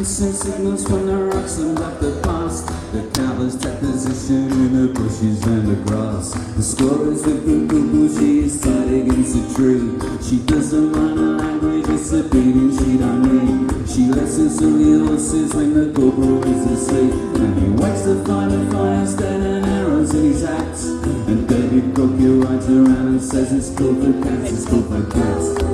send signals from the rocks and back the past. The cowboys take position in the bushes and the grass. The squirrels with the cuckoo, she is tied against a tree. She doesn't mind her language, it's a beating she don't need. She listens to the horses when the corporal is asleep. And he wakes to find a fire standing arrows in his axe. And David Crockett rides around and says it's cool for cats, it's cool for cats.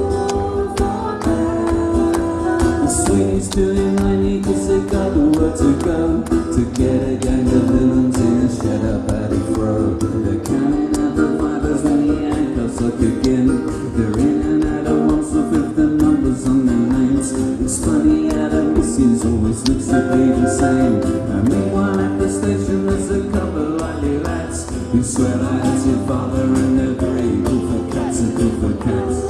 Sweeney's doing 90 cause they got the work to go to get a gang of villains in a shed up at a throw. They're counting out the fibers when the handcuffs look again. They're in and out of once with the numbers on their names. It's funny how the missus always looks to be the same. And meanwhile at the station there's a couple of lively lads who swear that it's your father and they're very cool for cats and cool for cats.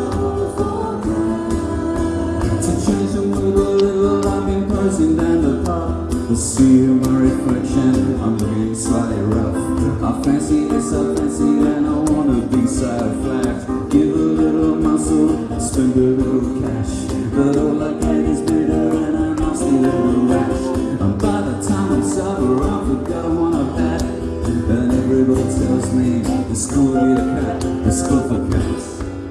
Down the park, I see my reflection, I'm looking slightly rough. I fancy this, I fancy and I wanna be so flat. Give a little muscle, spend a little cash, but all I get is bitter and a nasty little rash. And by the time I'm sober, I forgot I want a bat. And everybody tells me it's cool to be a cat, it's cool for cats.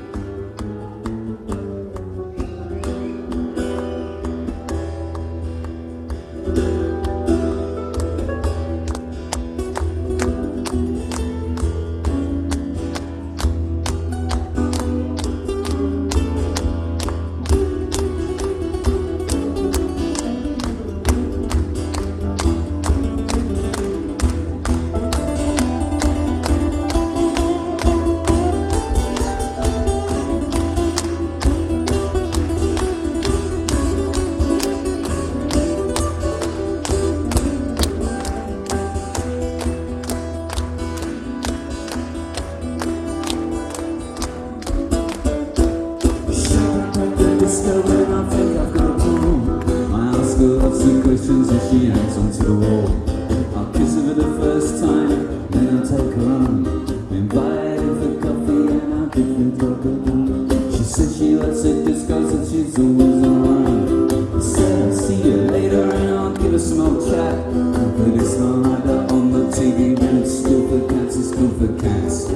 When I think I've got home, I ask her lots of questions and she hangs onto the wall. I'll kiss her for the first time, then I'll take her home. Invite her for coffee and I'll give her chocolate. She said she likes her discos and she's always alone. I said I'll see you later and I'll give her some old chat. But it's not like that on the TV when it's still for cats, it's still for cats.